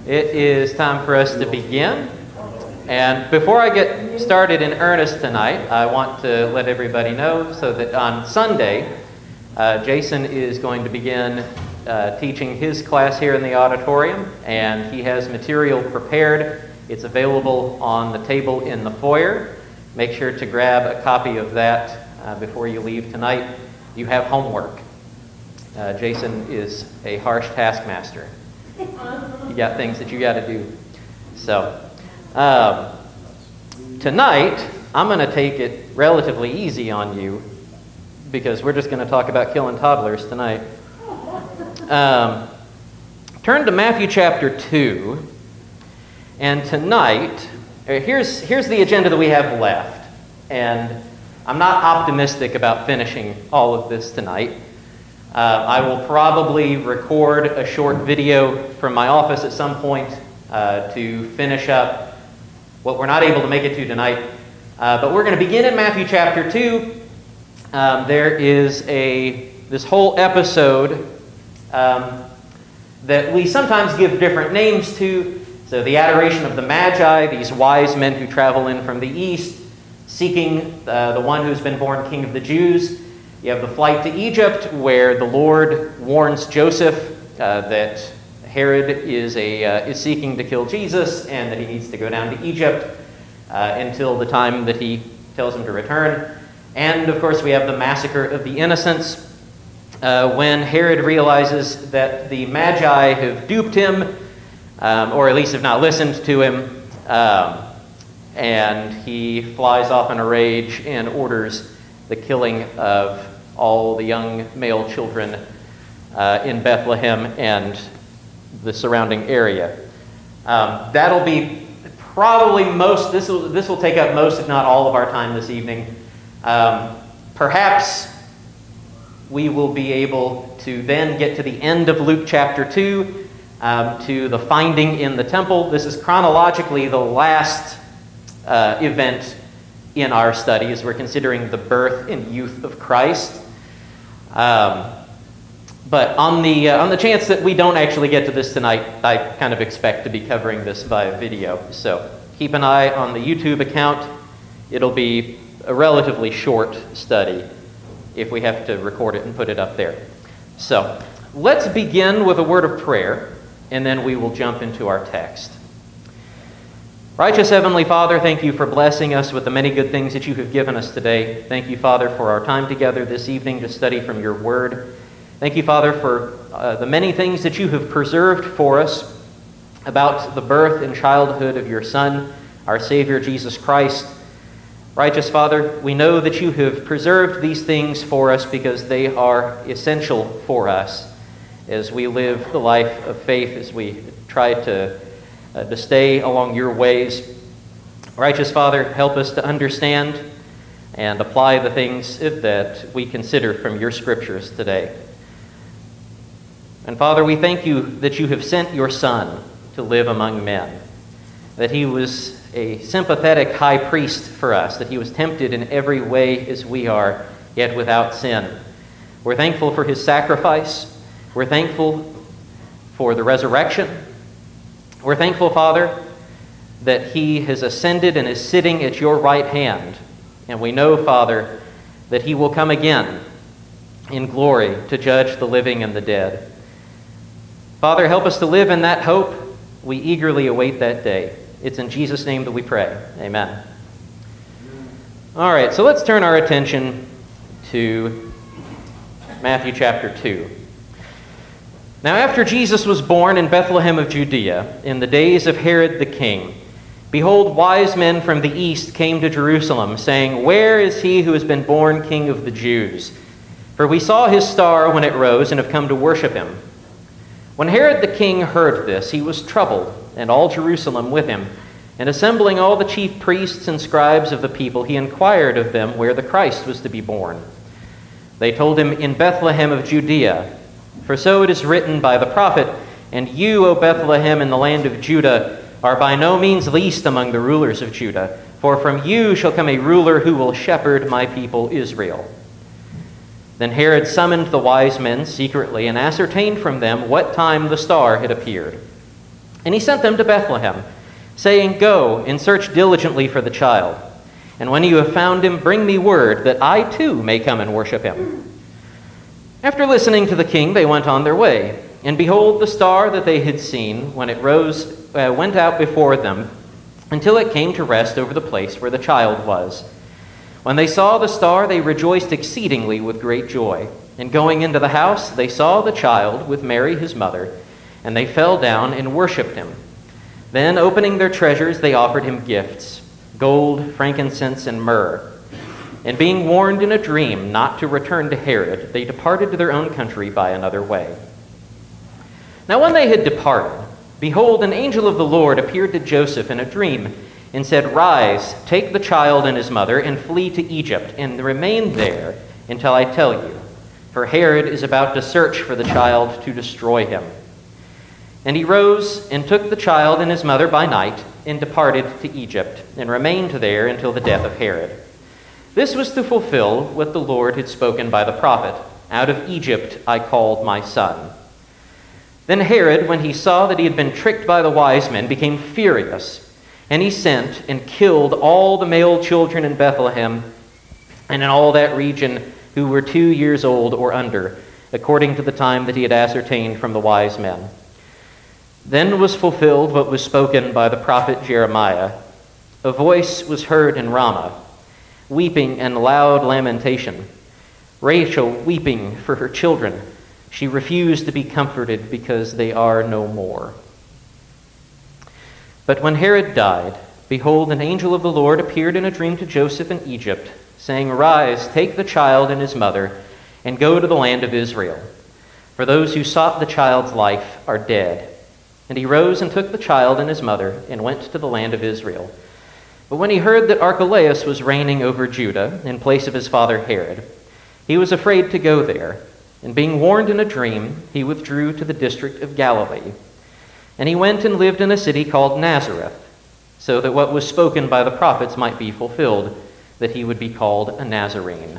It is time for us to begin. And before I get started in earnest tonight, I want to let everybody know so that on Sunday, Jason is going to begin teaching his class here in the auditorium, and he has material prepared. It's available on the table in the foyer. Make sure to grab a copy of that before you leave tonight. You have homework. Jason is a harsh taskmaster. You got things that you got to do. So, tonight, I'm going to take it relatively easy on you because we're just going to talk about killing toddlers tonight. Turn to Matthew chapter 2, and tonight, here's the agenda that we have left, and I'm not optimistic about finishing all of this tonight. I will probably record a short video from my office at some point to finish up what we're not able to make it to tonight. But we're going to begin in Matthew chapter 2. There is this whole episode that we sometimes give different names to. So the adoration of the Magi, these wise men who travel in from the east, seeking the one who's been born King of the Jews. You have the flight to Egypt, where the Lord warns Joseph that Herod is seeking to kill Jesus, and that he needs to go down to Egypt until the time that he tells him to return. And of course, we have the massacre of the innocents, when Herod realizes that the Magi have duped him, or at least have not listened to him, and he flies off in a rage and orders the killing of all the young male children in Bethlehem and the surrounding area. That'll be probably this will take up most, if not all, of our time this evening. Perhaps we will be able to then get to the end of Luke chapter 2, to the finding in the temple. This is chronologically the last event in our study as we're considering the birth and youth of Christ. But on the chance that we don't actually get to this tonight, I kind of expect to be covering this via video. So keep an eye on the YouTube account. It'll be a relatively short study if we have to record it and put it up there. So let's begin with a word of prayer, and then we will jump into our text. Righteous Heavenly Father, thank you for blessing us with the many good things that you have given us today. Thank you, Father, for our time together this evening to study from your word. Thank you, Father, for the many things that you have preserved for us about the birth and childhood of your Son, our Savior, Jesus Christ. Righteous Father, we know that you have preserved these things for us because they are essential for us as we live the life of faith, as we try to stay along your ways. Righteous Father, help us to understand and apply the things that we consider from your scriptures today. And Father, we thank you that you have sent your Son to live among men, that he was a sympathetic high priest for us, that he was tempted in every way as we are, yet without sin. We're thankful for his sacrifice. We're thankful for the resurrection. We're thankful, Father, that he has ascended and is sitting at your right hand. And we know, Father, that he will come again in glory to judge the living and the dead. Father, help us to live in that hope. We eagerly await that day. It's in Jesus' name that we pray. Amen. All right, so let's turn our attention to Matthew chapter 2. Now, after Jesus was born in Bethlehem of Judea, in the days of Herod the king, behold, wise men from the east came to Jerusalem, saying, "Where is he who has been born King of the Jews? For we saw his star when it rose and have come to worship him." When Herod the king heard this, he was troubled, and all Jerusalem with him. And assembling all the chief priests and scribes of the people, he inquired of them where the Christ was to be born. They told him, "In Bethlehem of Judea. For so it is written by the prophet, and you, O Bethlehem, in the land of Judah, are by no means least among the rulers of Judah. For from you shall come a ruler who will shepherd my people Israel." Then Herod summoned the wise men secretly and ascertained from them what time the star had appeared. And he sent them to Bethlehem, saying, "Go and search diligently for the child. And when you have found him, bring me word that I too may come and worship him." After listening to the king, they went on their way. And behold, the star that they had seen when it rose went out before them until it came to rest over the place where the child was. When they saw the star, they rejoiced exceedingly with great joy. And going into the house, they saw the child with Mary his mother, and they fell down and worshipped him. Then, opening their treasures, they offered him gifts, gold, frankincense, and myrrh. And being warned in a dream not to return to Herod, they departed to their own country by another way. Now when they had departed, behold, an angel of the Lord appeared to Joseph in a dream, and said, "Rise, take the child and his mother, and flee to Egypt, and remain there until I tell you. For Herod is about to search for the child to destroy him." And he rose and took the child and his mother by night, and departed to Egypt, and remained there until the death of Herod. This was to fulfill what the Lord had spoken by the prophet, "Out of Egypt I called my son." Then Herod, when he saw that he had been tricked by the wise men, became furious, and he sent and killed all the male children in Bethlehem and in all that region who were 2 years old or under, according to the time that he had ascertained from the wise men. Then was fulfilled what was spoken by the prophet Jeremiah. A voice was heard in Ramah, weeping and loud lamentation, Rachel weeping for her children. She refused to be comforted because they are no more. But when Herod died, behold, an angel of the Lord appeared in a dream to Joseph in Egypt, saying, "Rise, take the child and his mother, and go to the land of Israel. For those who sought the child's life are dead." And he rose and took the child and his mother, and went to the land of Israel. But when he heard that Archelaus was reigning over Judah in place of his father Herod, he was afraid to go there. And being warned in a dream, he withdrew to the district of Galilee. And he went and lived in a city called Nazareth, so that what was spoken by the prophets might be fulfilled, that he would be called a Nazarene.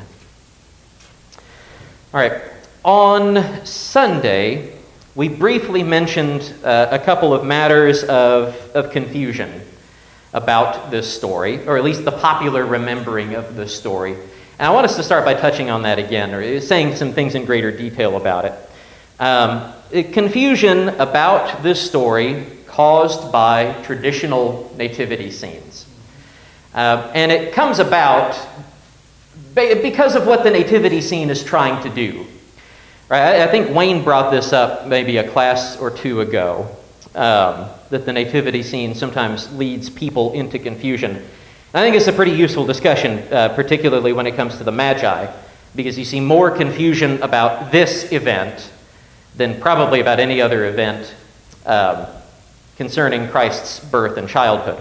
All right, on Sunday, we briefly mentioned a couple of matters of confusion about this story, or at least the popular remembering of this story. And I want us to start by touching on that again, or saying some things in greater detail about it. Confusion about this story caused by traditional nativity scenes. And it comes about because of what the nativity scene is trying to do. Right? I think Wayne brought this up maybe a class or two ago, that the nativity scene sometimes leads people into confusion. I think it's a pretty useful discussion, particularly when it comes to the Magi, because you see more confusion about this event than probably about any other event concerning Christ's birth and childhood.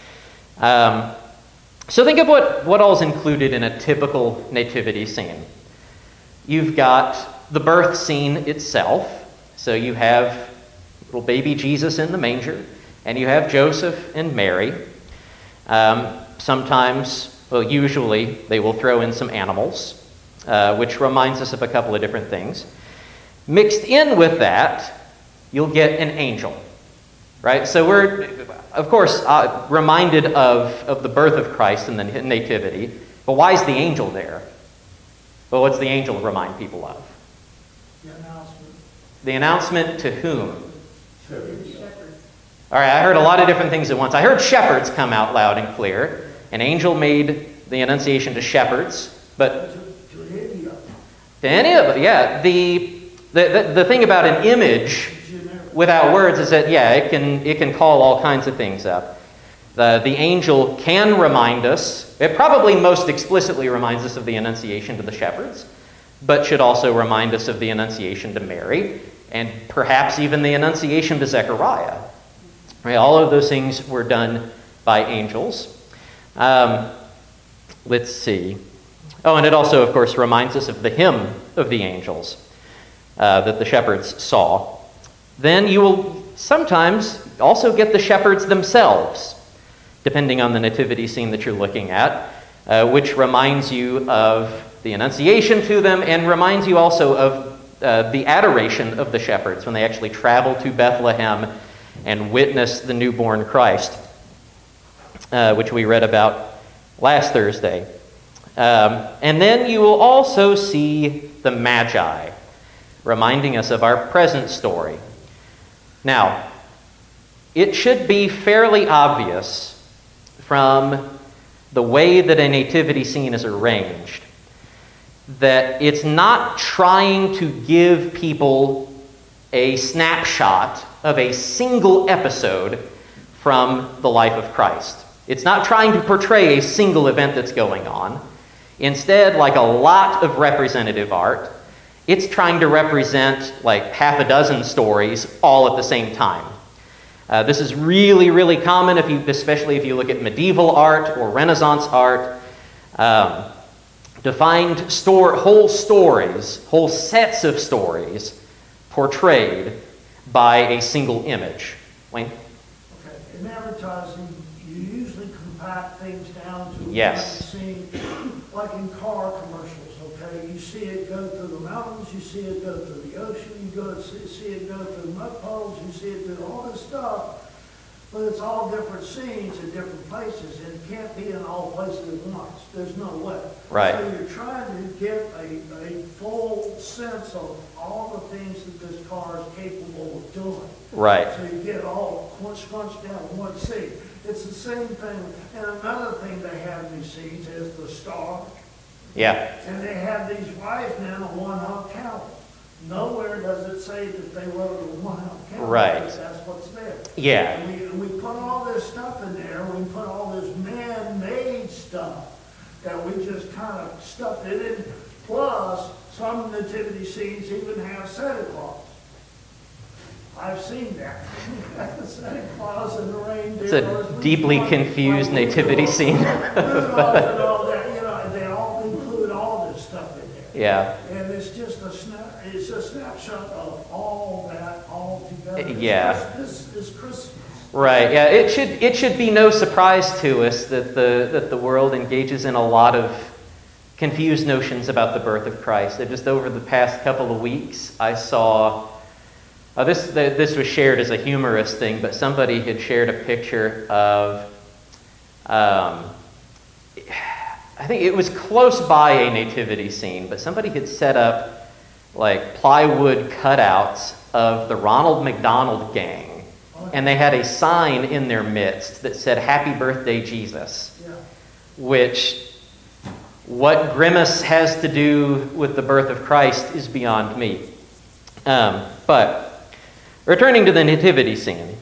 So think of what all is included in a typical nativity scene. You've got the birth scene itself. So you have little baby Jesus in the manger, and you have Joseph and Mary. Sometimes, well, usually, they will throw in some animals, which reminds us of a couple of different things. Mixed in with that, you'll get an angel, right? So we're, of course, reminded of the birth of Christ and the nativity, but why is the angel there? Well, what's the angel remind people of? The announcement. The announcement to whom? Shepherds. All right, I heard a lot of different things at once. I heard shepherds come out loud and clear. An angel made the annunciation to shepherds, but To any of them. to any of them, yeah. The thing about an image without words is that, yeah, it can call all kinds of things up. The angel can remind us, it probably most explicitly reminds us of the annunciation to the shepherds, but should also remind us of the annunciation to Mary, and perhaps even the annunciation to Zechariah. Right, all of those things were done by angels. Let's see. Oh, and it also, of course, reminds us of the hymn of the angels that the shepherds saw. Then you will sometimes also get the shepherds themselves, depending on the nativity scene that you're looking at, which reminds you of the annunciation to them and reminds you also of the adoration of the shepherds when they actually travel to Bethlehem and witness the newborn Christ, which we read about last Thursday. And then you will also see the Magi, reminding us of our present story. Now, it should be fairly obvious from the way that a nativity scene is arranged that it's not trying to give people a snapshot of a single episode from the life of Christ. It's not trying to portray a single event that's going on. Instead, like a lot of representative art, it's trying to represent like half a dozen stories all at the same time. This is really, really common, especially if you look at medieval art or Renaissance art. To find whole stories, whole sets of stories portrayed by a single image. Wayne? Okay, in advertising, you usually compact things down to Yes. one scene, like in car commercials, okay? You see it go through the mountains, you see it go through the ocean, you see it go through mud puddles, you see it do all this stuff, but it's all different scenes in different places, and it can't be in all places at once. There's no way. Right. So you're trying to get a full sense of all the things that this car is capable of doing. Right. So you get it all scrunched down in one scene. It's the same thing. And another thing they have in these scenes is the star. Yeah. And they have these wise men on one-hump camel. Nowhere does it say that they rode a one-hump camel. Right. That's what's there. Yeah. And we put all this stuff in there. We put all this man-made stuff that we just kind of stuffed it in. Plus, some nativity scenes even have Santa Claus. I've seen that. Santa Claus and the reindeer. It's a deeply confused nativity scene. Rudolph and all that, they all include all this stuff in there. Yeah. And it's just a snapshot of all that all together. Yeah. This is Christmas. Right. Yeah. It should be no surprise to us that the world engages in a lot of confused notions about the birth of Christ. Just over the past couple of weeks, I saw. This was shared as a humorous thing, but somebody had shared a picture of. I think it was close by a nativity scene, but somebody had set up like plywood cutouts of the Ronald McDonald Gang, and they had a sign in their midst that said "Happy Birthday, Jesus," Yeah. which what Grimace has to do with the birth of Christ is beyond me. But returning to the nativity scene,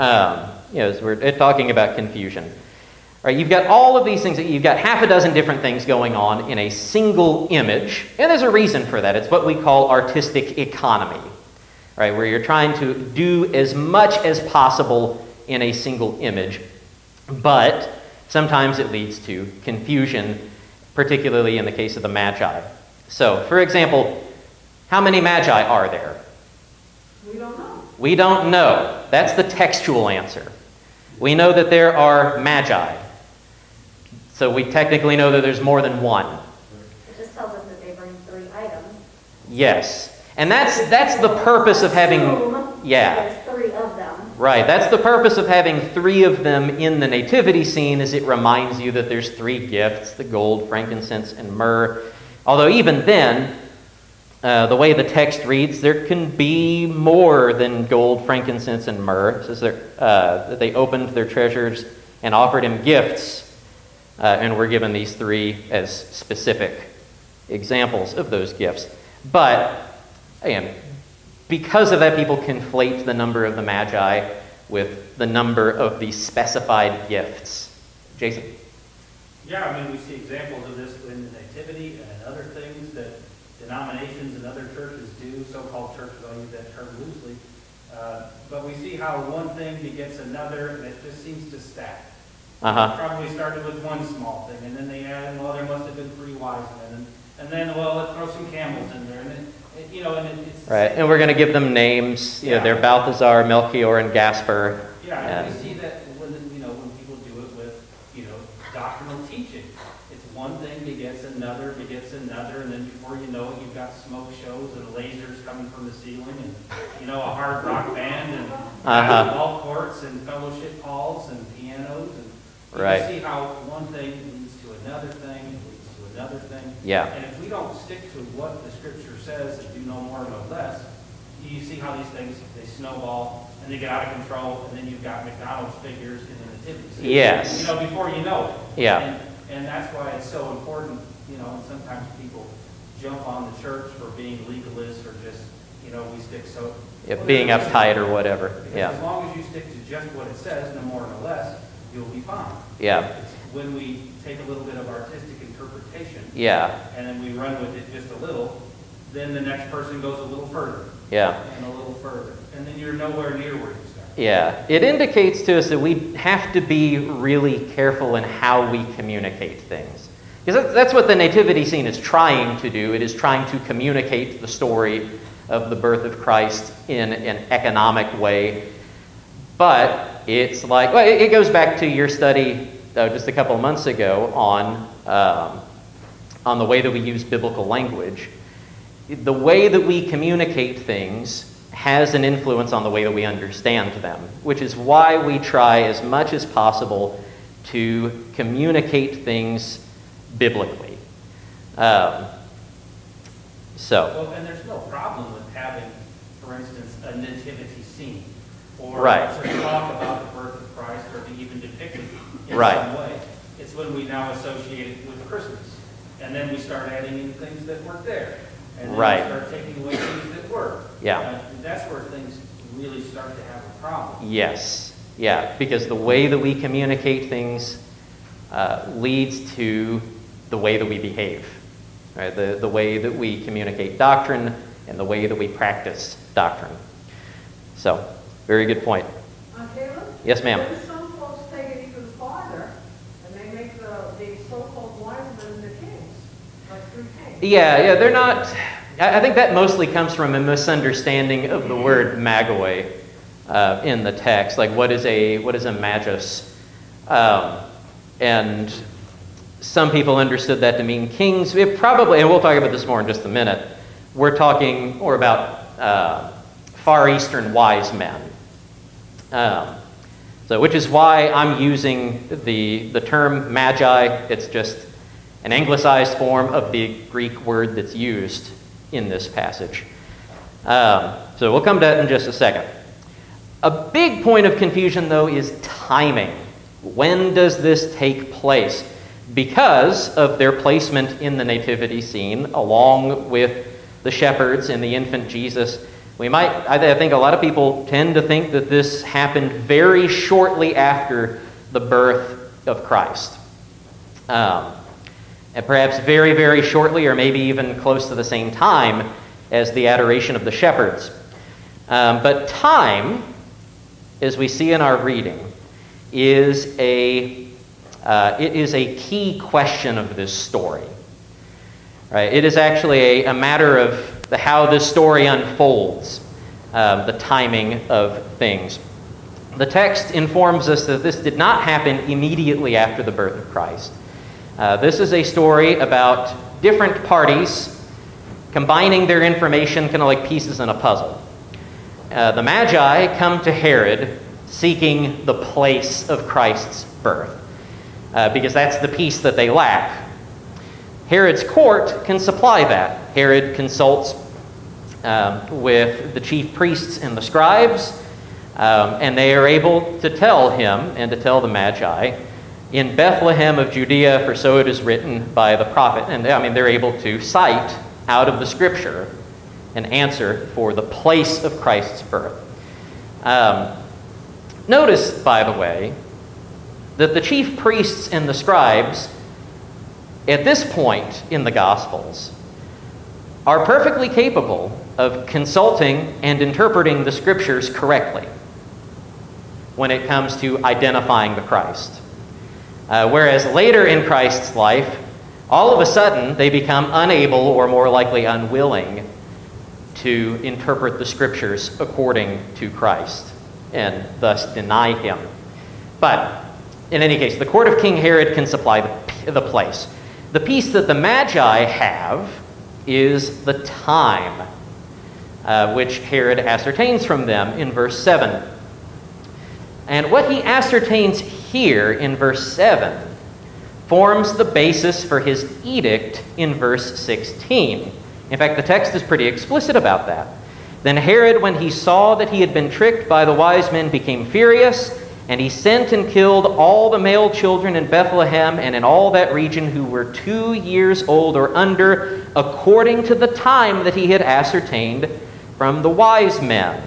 as we're talking about confusion. Right, you've got all of these things. You've got half a dozen different things going on in a single image, and there's a reason for that. It's what we call artistic economy, right, where you're trying to do as much as possible in a single image, but sometimes it leads to confusion, particularly in the case of the Magi. So, for example, how many Magi are there? We don't know. We don't know. That's the textual answer. We know that there are Magi. So we technically know that there's more than one. It just tells us that they bring 3 items. Yes. And that's the purpose of having... Yeah. There's 3 of them. Right. That's the purpose of having 3 of them in the nativity scene, is it reminds you that there's 3 gifts, the gold, frankincense, and myrrh. Although even then, the way the text reads, there can be more than gold, frankincense, and myrrh. It says that they opened their treasures and offered him gifts, and we're given these 3 as specific examples of those gifts. But, again, because of that, people conflate the number of the Magi with the number of the specified gifts. Jason? Yeah, I mean, we see examples of this in the Nativity and in other things that denominations and other churches do, so-called churches, I'll use that term loosely. But we see how one thing begets another, and it just seems to stack. Probably started with one small thing, and then they added, well, there must have been 3 wise men, and then, well, let's throw some camels in there, and then, it's... Right, and we're going to give them names. Yeah. They're Balthazar, Melchior, and Gaspar. Yeah, and we see that when people do it with, doctrinal teaching. It's one thing begets another, begets gets another, and then before you know it, you've got smoke shows and lasers coming from the ceiling, and a hard rock band, and basketball courts, and fellowship halls, and pianos, and Right. you see how one thing leads to another thing, and leads to another thing. Yeah. And if we don't stick to what the Scripture says and do no more, no less, you see how these things, they snowball, and they get out of control, and then you've got McDonald's figures in the nativity scene. Yes. Before you know it. Yeah. And that's why it's so important, and sometimes people jump on the church for being legalists or just, we stick so... Being uptight or whatever. Because Yeah. as long as you stick to just what it says, no more, no less, you'll be fine. Yeah. It's when we take a little bit of artistic interpretation, Yeah. and then we run with it just a little, then the next person goes a little further. Yeah. And a little further. And then you're nowhere near where you start. Yeah. It indicates to us that we have to be really careful in how we communicate things. Because that's what the nativity scene is trying to do. It is trying to communicate the story of the birth of Christ in an economic way. But it's like, well, it goes back to your study just a couple of months ago on the way that we use biblical language. The way that we communicate things has an influence on the way that we understand them, which is why we try as much as possible to communicate things biblically. Well, and there's no problem with having, for instance, a nativity scene, or Right. to talk about the birth of Christ, or to even depict it in Right. some way. It's when we now associate it with Christmas, and then we start adding in things that weren't there, and then Right. we start taking away things that were. Yeah. That's where things really start to have a problem. Yes. Yeah, because the way that we communicate things leads to the way that we behave. Right? The way that we communicate doctrine and the way that we practice doctrine. So, very good point. Caleb? Yes, ma'am. Then some folks take it even farther, and they make the so-called wise men the kings, like three kings. Yeah, they're not... I think that mostly comes from a misunderstanding of the word magoi in the text. Like, what is a magus? And some people understood that to mean kings. It probably, and we'll talk about this more in just a minute, we're talking more about Far Eastern wise men. Which is why I'm using the term magi. It's just an anglicized form of the Greek word that's used in this passage. So we'll come to that in just a second. A big point of confusion, though, is timing. When does this take place? Because of their placement in the nativity scene, along with the shepherds and the infant Jesus, I think a lot of people tend to think that this happened very shortly after the birth of Christ. And perhaps very, very shortly, or maybe even close to the same time as the adoration of the shepherds. But time, as we see in our reading, is a key question of this story. Right? It is actually a matter of how this story unfolds, the timing of things. The text informs us that this did not happen immediately after the birth of Christ. This is a story about different parties combining their information kind of like pieces in a puzzle. The Magi come to Herod seeking the place of Christ's birth, because that's the piece that they lack. Herod's court can supply that. Herod consults with the chief priests and the scribes, and they are able to tell him and to tell the Magi, in Bethlehem of Judea, for so it is written by the prophet. And they're able to cite out of the scripture an answer for the place of Christ's birth. Notice, by the way, that the chief priests and the scribes, at this point in the Gospels, are perfectly capable of consulting and interpreting the scriptures correctly when it comes to identifying the Christ. Whereas later in Christ's life, all of a sudden they become unable, or more likely unwilling, to interpret the scriptures according to Christ and thus deny him. But in any case, the court of King Herod can supply the place. The piece that the Magi have is the time, which Herod ascertains from them in verse 7. And what he ascertains here in verse 7 forms the basis for his edict in verse 16. In fact, the text is pretty explicit about that. Then Herod, when he saw that he had been tricked by the wise men, became furious, and he sent and killed all the male children in Bethlehem and in all that region who were 2 years old or under, according to the time that he had ascertained from the wise men.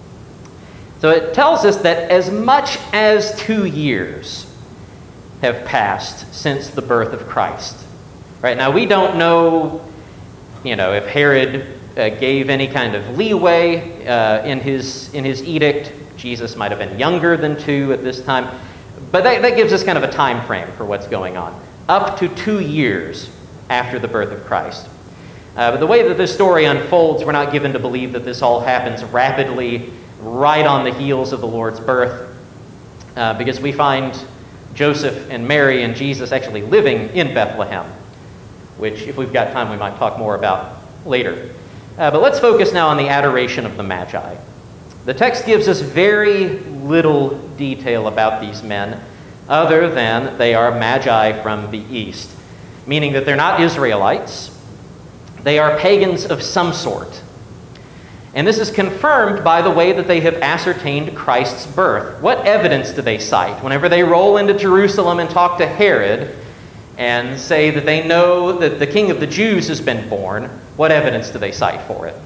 So it tells us that as much as 2 years have passed since the birth of Christ. Right now, we don't know, if Herod gave any kind of leeway in his edict. Jesus might have been younger than 2 at this time, but that gives us kind of a time frame for what's going on. Up to 2 years after the birth of Christ. But the way that this story unfolds, we're not given to believe that this all happens rapidly, right on the heels of the Lord's birth, because we find Joseph and Mary and Jesus actually living in Bethlehem, which, if we've got time, we might talk more about later. But let's focus now on the adoration of the Magi. The text gives us very little detail about these men, other than they are Magi from the east, meaning that they're not Israelites. They are pagans of some sort. And this is confirmed by the way that they have ascertained Christ's birth. What evidence do they cite? Whenever they roll into Jerusalem and talk to Herod and say that they know that the King of the Jews has been born, what evidence do they cite for it?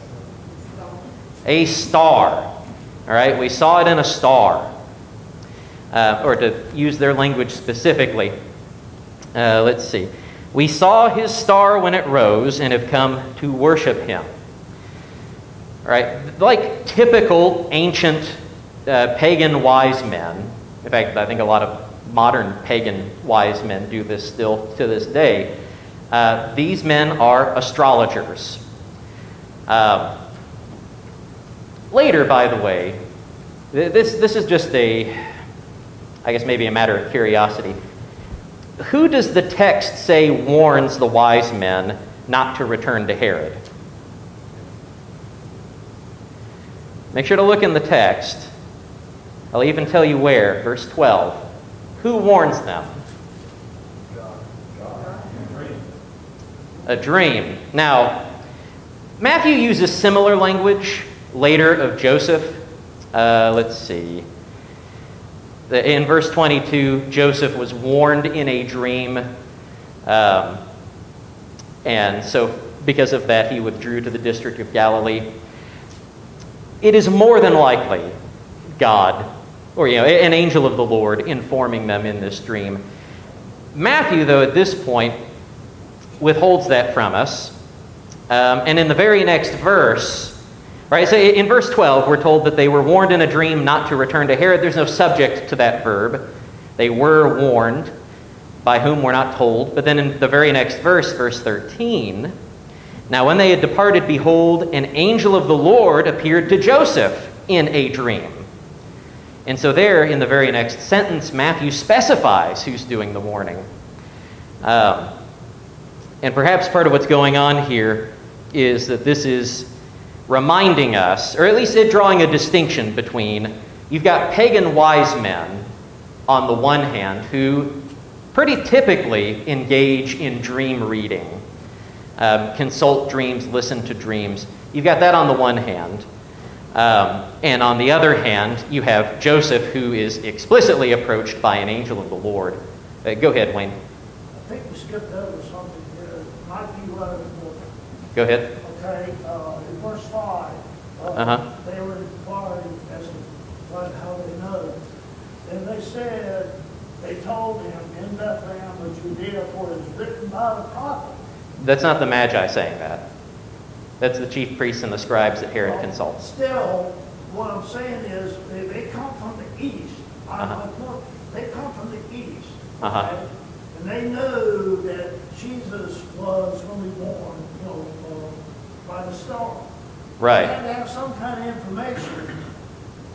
A star. All right, we saw it in a star. Or to use their language specifically, let's see. We saw his star when it rose and have come to worship him. All right, like typical ancient pagan wise men. In fact, I think a lot of modern pagan wise men do this still to this day. These men are astrologers. Later, by the way, this is just I guess maybe a matter of curiosity. Who does the text say warns the wise men not to return to Herod? Make sure to look in the text. I'll even tell you where, verse 12. Who warns them? A dream. Now, Matthew uses similar language later of Joseph. Let's see. In verse 22, Joseph was warned in a dream. And so because of that, he withdrew to the district of Galilee. It is more than likely God, or an angel of the Lord informing them in this dream. Matthew, though, at this point, withholds that from us. And in the very next verse, right, so in verse 12, we're told that they were warned in a dream not to return to Herod. There's no subject to that verb. They were warned, by whom we're not told. But then in the very next verse, verse 13, now when they had departed, behold, an angel of the Lord appeared to Joseph in a dream. And so there, in the very next sentence, Matthew specifies who's doing the warning. And perhaps part of what's going on here is that this is reminding us, or at least it drawing a distinction between, you've got pagan wise men on the one hand who pretty typically engage in dream reading, consult dreams, listen to dreams. You've got that on the one hand. And on the other hand, you have Joseph, who is explicitly approached by an angel of the Lord. Go ahead, Wayne. I think we skipped over something here. It might be right in the book. Go ahead. Okay, in verse 5, they were inquiring as to how they know. And they said, they told him in Bethlehem of Judea, for it is written by the prophet. That's not the Magi saying that. That's the chief priests and the scribes that Herod consults. Still, what I'm saying is, they come from the east. They come from the east. Okay? And they knew that Jesus was going to be born, by the star. Right. They had to have some kind of information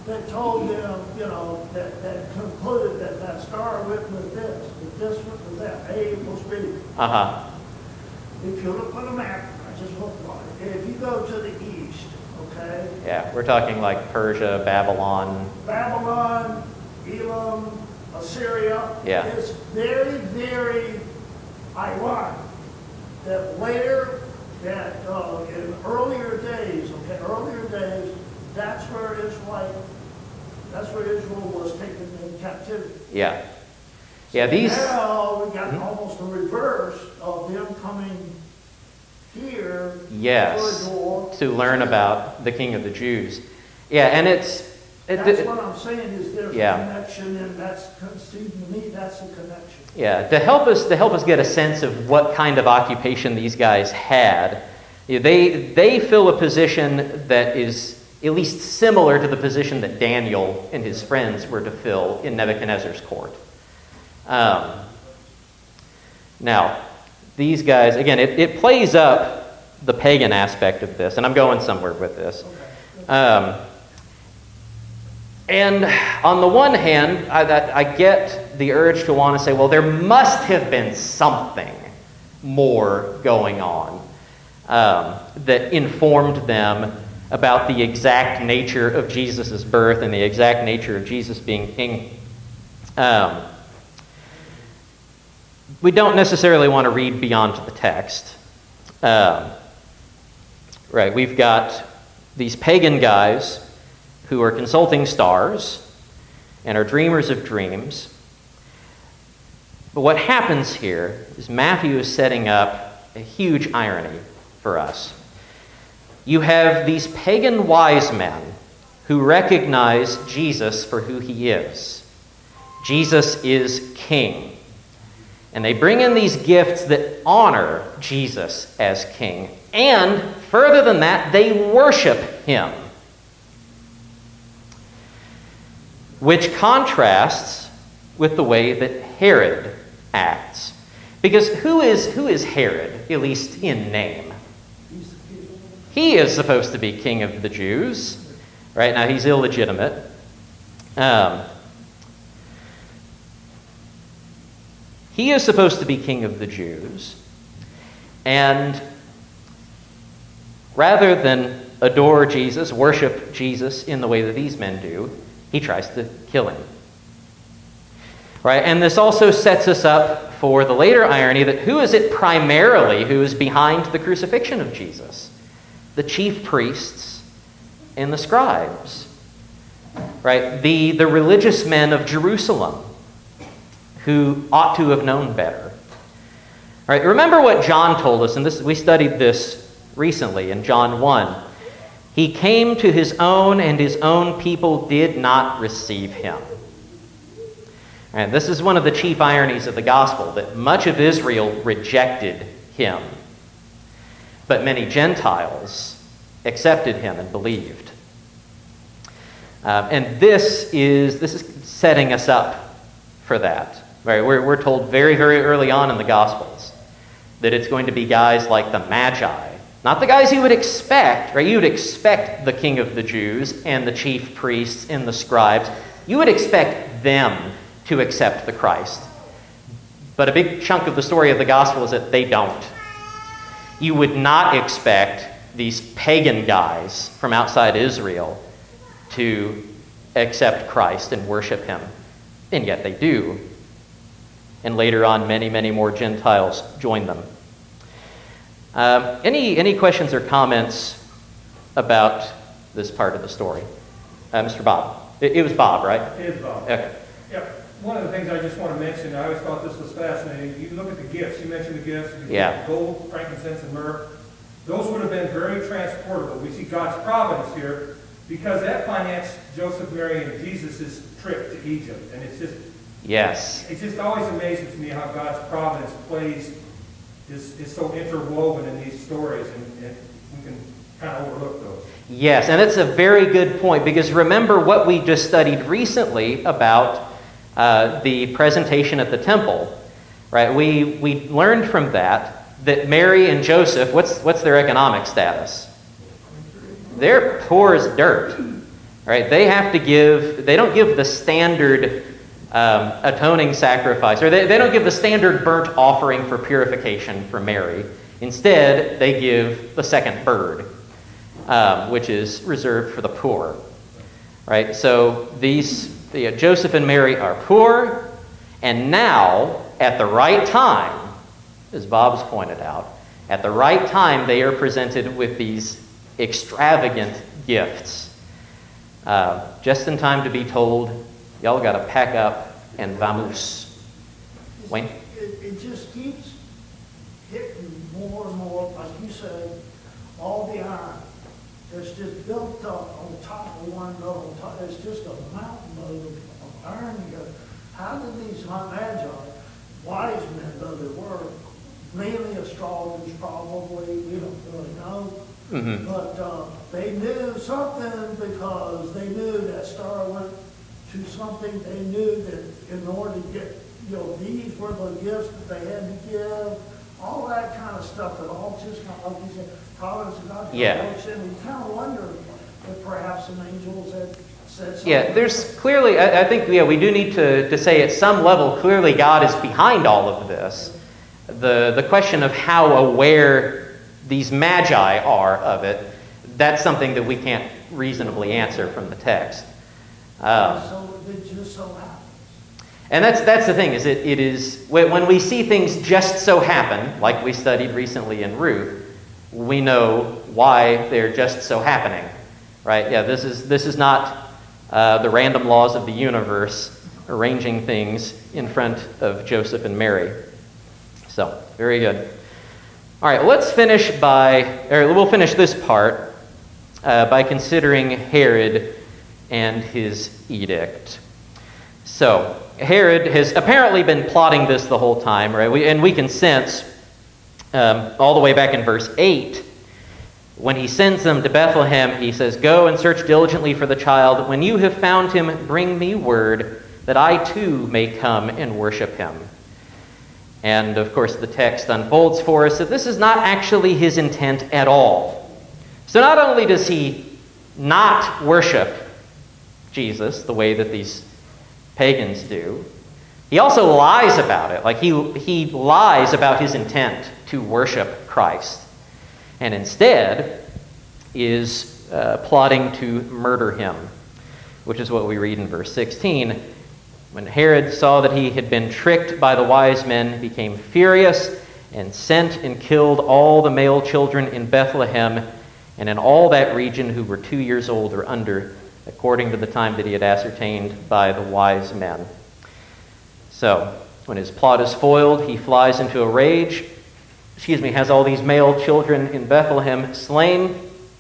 that told them, that concluded that star went with this went with that, A equals B. Uh-huh. If you look on the map, I just looked on it, if you go to the east, okay, Yeah, we're talking like Persia, Babylon. Babylon, Elam, Assyria, Yeah. it's very, very ironic that later, that in earlier days, that's where Israel was taken in captivity. Yeah. Yeah, these... Now we got almost the reverse of them coming here Yes, to learn about the King of the Jews. Yeah, and That's what I'm saying is there's a connection, and seems to me that's a connection. Yeah, to help us get a sense of what kind of occupation these guys had, they fill a position that is at least similar to the position that Daniel and his friends were to fill in Nebuchadnezzar's court. Now, these guys, again, it plays up the pagan aspect of this, and I'm going somewhere with this. And on the one hand, I get the urge to want to say, well, there must have been something more going on that informed them about the exact nature of Jesus' birth and the exact nature of Jesus being king. We don't necessarily want to read beyond the text. Right, we've got these pagan guys who are consulting stars and are dreamers of dreams. But what happens here is Matthew is setting up a huge irony for us. You have these pagan wise men who recognize Jesus for who he is. Jesus is king. And they bring in these gifts that honor Jesus as king. And further than that, they worship him. Which contrasts with the way that Herod acts. Because who is Herod, at least in name? He is supposed to be king of the Jews. Right now, he's illegitimate. He is supposed to be king of the Jews. And rather than adore Jesus, worship Jesus in the way that these men do, he tries to kill him. Right? And this also sets us up for the later irony that who is it primarily who is behind the crucifixion of Jesus? The chief priests and the scribes. Right? The religious men of Jerusalem who ought to have known better. Right? Remember what John told us, and we studied this recently in John 1. He came to his own, and his own people did not receive him. And this is one of the chief ironies of the gospel, that much of Israel rejected him, but many Gentiles accepted him and believed. And this is setting us up for that. Right? We're told very, very early on in the Gospels that it's going to be guys like the Magi, not the guys you would expect, right? You would expect the king of the Jews and the chief priests and the scribes. You would expect them to accept the Christ. But a big chunk of the story of the gospel is that they don't. You would not expect these pagan guys from outside Israel to accept Christ and worship him. And yet they do. And later on, many, many more Gentiles join them. Any questions or comments about this part of the story? Mr. Bob. It was Bob, right? It is Bob. Okay. Yep. One of the things I just want to mention, I always thought this was fascinating. You look at the gifts. You mentioned the gifts. Gold, frankincense, and myrrh. Those would have been very transportable. We see God's providence here because that financed Joseph, Mary, and Jesus' trip to Egypt. And it's just always amazing to me how God's providence is so interwoven in these stories, and we can kind of overlook those. Yes, and that's a very good point, because remember what we just studied recently about the presentation at the temple, right? We learned from that Mary and Joseph, what's their economic status? They're poor as dirt. Right? They don't give the standard atoning sacrifice, or they don't give the standard burnt offering for purification for Mary. Instead, they give the second bird, which is reserved for the poor. Right? So Joseph and Mary are poor, and now, at the right time, as Bob's pointed out, at the right time they are presented with these extravagant gifts. Just in time to be told, y'all got to pack up and vamos. Wayne? It just keeps hitting more and more, like you said, all the iron that's just built up on top of one another. It's just a mountain of iron here. How did these magi, wise men though they were, mainly astrologers probably, we don't really know, but they knew something because they knew that star went to something. They knew that in order to get, these were the gifts that they had to give, all that kind of stuff that all just kind of, like you said, providence of God. Yeah. And we kind of wonder if perhaps some angels had said something. Yeah, there's clearly, I think, we do need to say at some level, clearly God is behind all of this. The question of how aware these magi are of it, that's something that we can't reasonably answer from the text. So it just so happens. And that's the thing, is it is when we see things just so happen, like we studied recently in Ruth, we know why they're just so happening, right? Yeah, this is not the random laws of the universe arranging things in front of Joseph and Mary. So, very good. All right, we'll finish this part by considering Herod and his edict. So, Herod has apparently been plotting this the whole time, right? We can sense all the way back in verse 8, when he sends them to Bethlehem, he says, "Go and search diligently for the child. When you have found him, bring me word that I too may come and worship him." And of course, the text unfolds for us that this is not actually his intent at all. So not only does he not worship Jesus the way that these pagans do, he also lies about it. Like he lies about his intent to worship Christ, and instead is plotting to murder him, which is what we read in verse 16. When Herod saw that he had been tricked by the wise men, he became furious and sent and killed all the male children in Bethlehem and in all that region who were 2 years old or under, according to the time that he had ascertained by the wise men. So, when his plot is foiled, he flies into a rage, has all these male children in Bethlehem slain.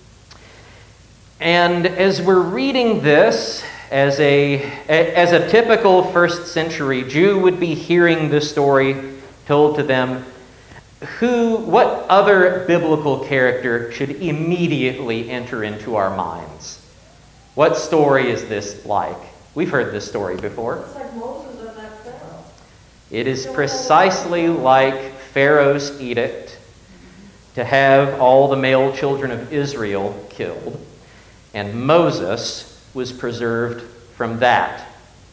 And as we're reading this, as a typical first century Jew would be hearing this story told to them, what other biblical character should immediately enter into our minds? What story is this like? We've heard this story before. It's like Moses and that Pharaoh. It is precisely like Pharaoh's edict to have all the male children of Israel killed, and Moses was preserved from that.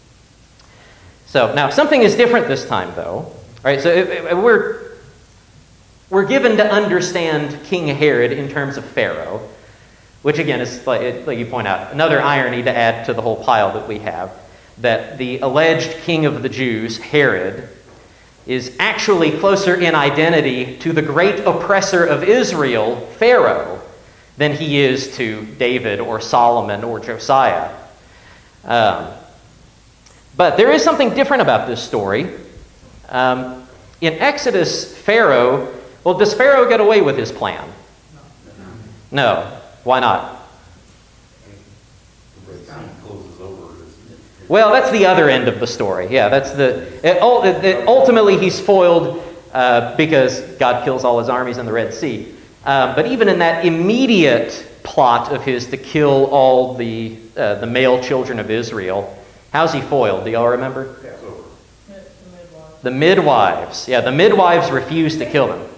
So now something is different this time, though. All right, so we're given to understand King Herod in terms of Pharaoh, which again is, like you point out, another irony to add to the whole pile that we have, that the alleged king of the Jews, Herod, is actually closer in identity to the great oppressor of Israel, Pharaoh, than he is to David or Solomon or Josiah. But there is something different about this story. In Exodus, does Pharaoh get away with his plan? No. Why not? Well, that's the other end of the story. Yeah, ultimately he's foiled because God kills all his armies in the Red Sea. But even in that immediate plot of his to kill all the male children of Israel, how's he foiled? Do y'all remember? The midwives. Yeah, the midwives refused to kill them.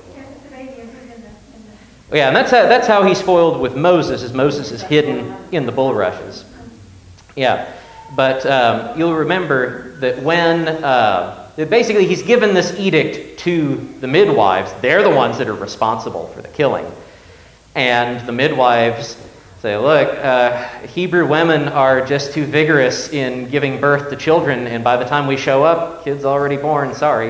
Yeah, and that's how he's foiled with Moses, as Moses is hidden in the bulrushes. Yeah, but you'll remember that when, that basically he's given this edict to the midwives. They're the ones that are responsible for the killing. And the midwives say, look, Hebrew women are just too vigorous in giving birth to children, and by the time we show up, kid's already born, sorry.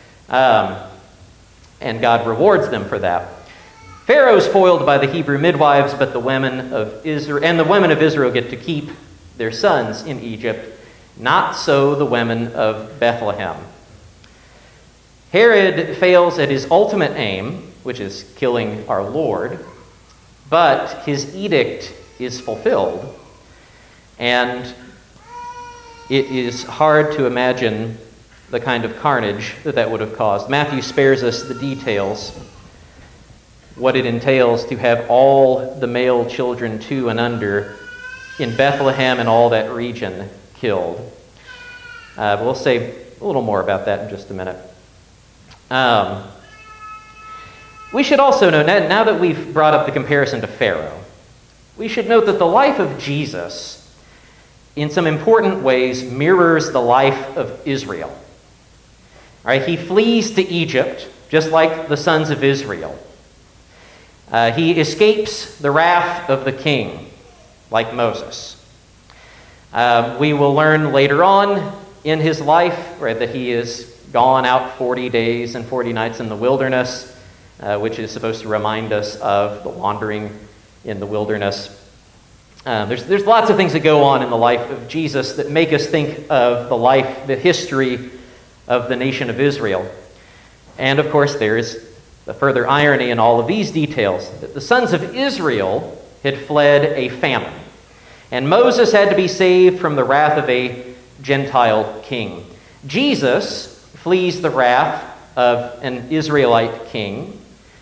And God rewards them for that. Pharaoh's foiled by the Hebrew midwives, but the women of Israel get to keep their sons in Egypt. Not so the women of Bethlehem. Herod fails at his ultimate aim, which is killing our Lord, but his edict is fulfilled. And it is hard to imagine the kind of carnage that would have caused. Matthew spares us the details, what it entails to have all the male children 2 and under in Bethlehem and all that region killed. We'll say a little more about that in just a minute. We should also know, now that we've brought up the comparison to Pharaoh, we should note that the life of Jesus, in some important ways, mirrors the life of Israel. All right, he flees to Egypt, just like the sons of Israel. He escapes the wrath of the king, like Moses. We will learn later on in his life, right, that he is gone out 40 days and 40 nights in the wilderness, which is supposed to remind us of the wandering in the wilderness. There's lots of things that go on in the life of Jesus that make us think of the history of the nation of Israel. And of course, there is the further irony in all of these details, that the sons of Israel had fled a famine, and Moses had to be saved from the wrath of a Gentile king. Jesus flees the wrath of an Israelite king,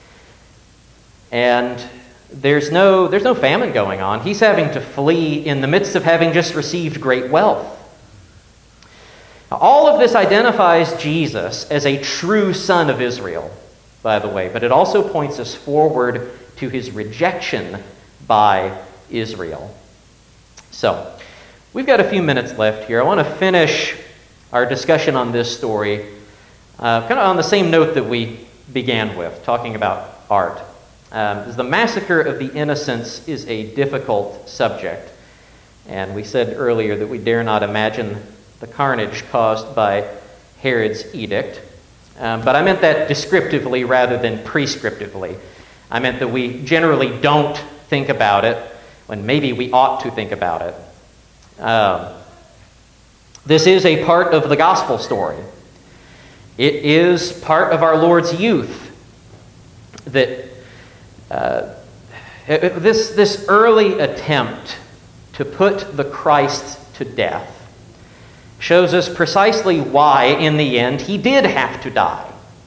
and there's no famine going on. He's having to flee in the midst of having just received great wealth. Now, all of this identifies Jesus as a true son of Israel, by the way, but it also points us forward to his rejection by Israel. So, we've got a few minutes left here. I want to finish our discussion on this story kind of on the same note that we began with, talking about art. The massacre of the innocents is a difficult subject, and we said earlier that we dare not imagine the carnage caused by Herod's edict. But I meant that descriptively rather than prescriptively. I meant that we generally don't think about it when maybe we ought to think about it. This is a part of the gospel story. It is part of our Lord's youth that this early attempt to put the Christ to death shows us precisely why, in the end, he did have to die.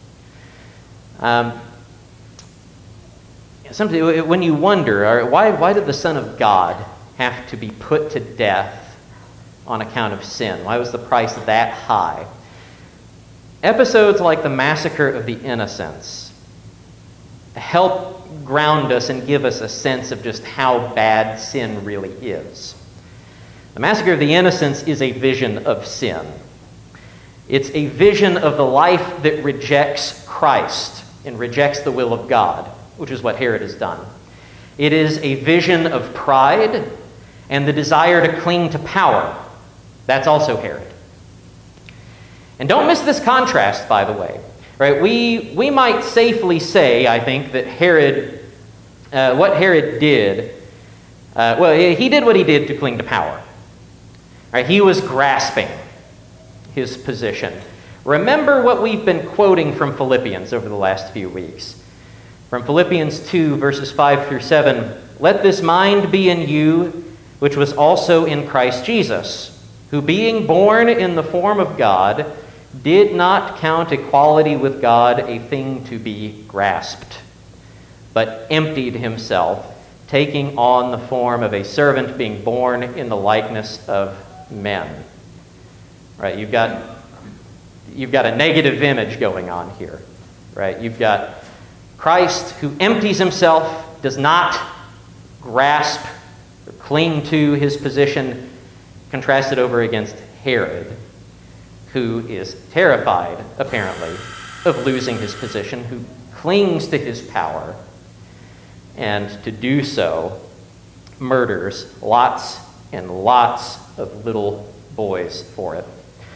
When you wonder, why did the Son of God have to be put to death on account of sin? Why was the price that high? Episodes like the massacre of the innocents help ground us and give us a sense of just how bad sin really is. The massacre of the innocents is a vision of sin. It's a vision of the life that rejects Christ and rejects the will of God, which is what Herod has done. It is a vision of pride and the desire to cling to power. That's also Herod. And don't miss this contrast, by the way. Right? We might safely say, I think, that Herod, what Herod did, he did what he did to cling to power. Right? He was grasping his position. Remember what we've been quoting from Philippians over the last few weeks. From Philippians 2, verses 5 through 7, "Let this mind be in you, which was also in Christ Jesus, who being born in the form of God, did not count equality with God a thing to be grasped, but emptied himself, taking on the form of a servant, being born in the likeness of men." Right? You've got a negative image going on here. Right? You've got Christ who empties himself, does not grasp or cling to his position contrasted over against Herod, who is terrified, apparently, of losing his position, who clings to his power, and to do so murders lots and lots of little boys for it.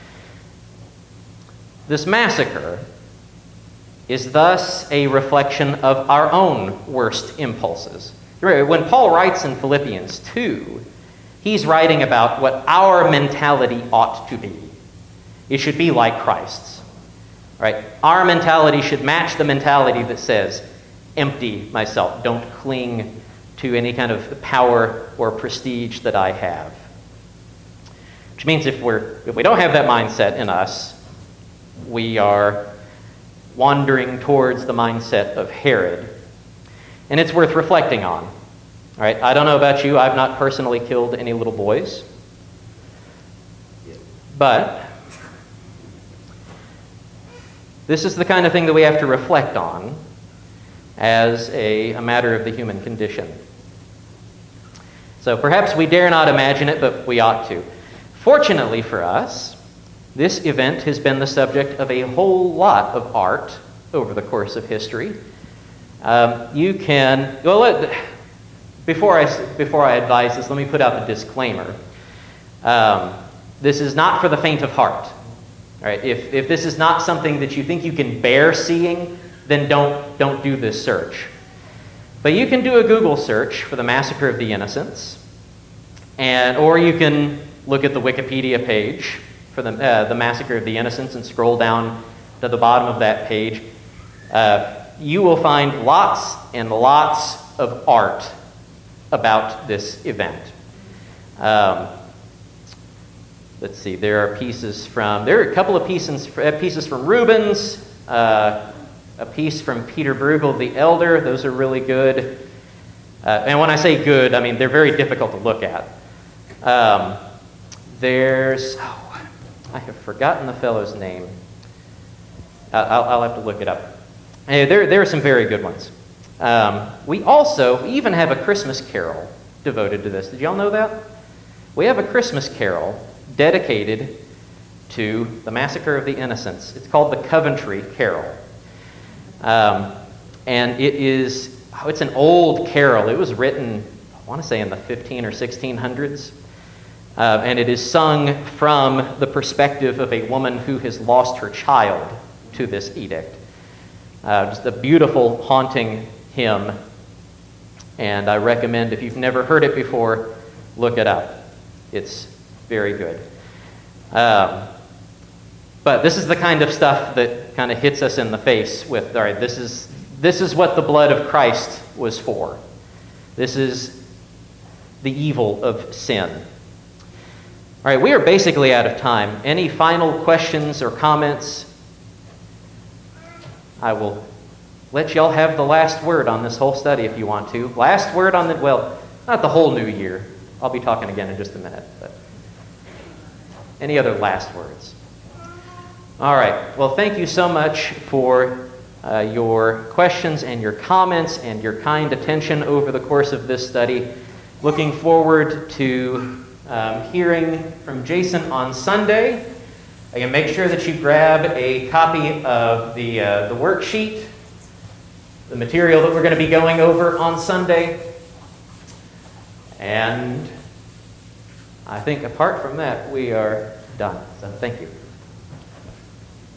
This massacre is thus a reflection of our own worst impulses. When Paul writes in Philippians 2, he's writing about what our mentality ought to be. It should be like Christ's. Right? Our mentality should match the mentality that says, empty myself, don't cling to any kind of power or prestige that I have. Which means if we don't have that mindset in us, we are wandering towards the mindset of Herod. And it's worth reflecting on. All right, I don't know about you, I've not personally killed any little boys. But this is the kind of thing that we have to reflect on as a matter of the human condition. So perhaps we dare not imagine it, but we ought to. Fortunately for us, this event has been the subject of a whole lot of art over the course of history. Before I advise this, let me put out the disclaimer. This is not for the faint of heart. All right, if this is not something that you think you can bear seeing, then don't do this search. But you can do a Google search for the Massacre of the Innocents, or you can look at the Wikipedia page for the Massacre of the Innocents and scroll down to the bottom of that page. You will find lots and lots of art about this event. Let's see, there are a couple of pieces from Rubens, a piece from Peter Bruegel the Elder. Those are really good. And when I say good, I mean they're very difficult to look at. I have forgotten the fellow's name. I'll have to look it up. There are some very good ones. We even have a Christmas carol devoted to this. Did y'all know that? We have a Christmas carol dedicated to the Massacre of the Innocents. It's called the Coventry Carol. And it's an old carol. It was written, I want to say, in the 15 or 1600s. And it is sung from the perspective of a woman who has lost her child to this edict. Just a beautiful, haunting hymn. And I recommend, if you've never heard it before, look it up. It's very good. But this is the kind of stuff that kind of hits us in the face with, all right, this is what the blood of Christ was for. This is the evil of sin. All right, we are basically out of time. Any final questions or comments? I will let y'all have the last word on this whole study if you want to. Last word on not the whole new year. I'll be talking again in just a minute. But any other last words? All right. Well, thank you so much for your questions and your comments and your kind attention over the course of this study. Looking forward to hearing from Jason on Sunday. Again, make sure that you grab a copy of the worksheet, the material that we're going to be going over on Sunday. And I think apart from that, we are done. So thank you.